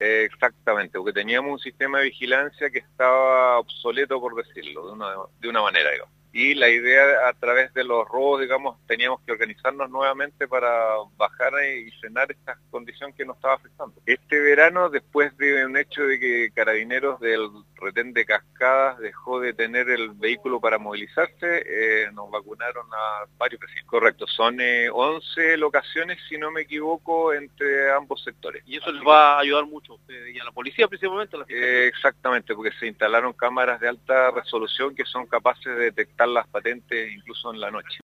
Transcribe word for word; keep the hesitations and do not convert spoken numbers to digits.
Eh, exactamente, porque teníamos un sistema de vigilancia que estaba obsoleto, por decirlo, de una, de una manera, digamos. Y la idea, a través de los robos, digamos, teníamos que organizarnos nuevamente para bajar y frenar esta condición que nos estaba afectando. Este verano, después de un hecho de que Carabineros del retén de Cascadas dejó de tener el vehículo para movilizarse, eh, nos vacunaron a varios vecinos. Correcto, son eh, once locaciones, si no me equivoco, entre ambos sectores. Y eso les va a ayudar mucho a ustedes y a la policía principalmente. A la eh, exactamente, porque se instalaron cámaras de alta resolución que son capaces de detectar las patentes incluso en la noche.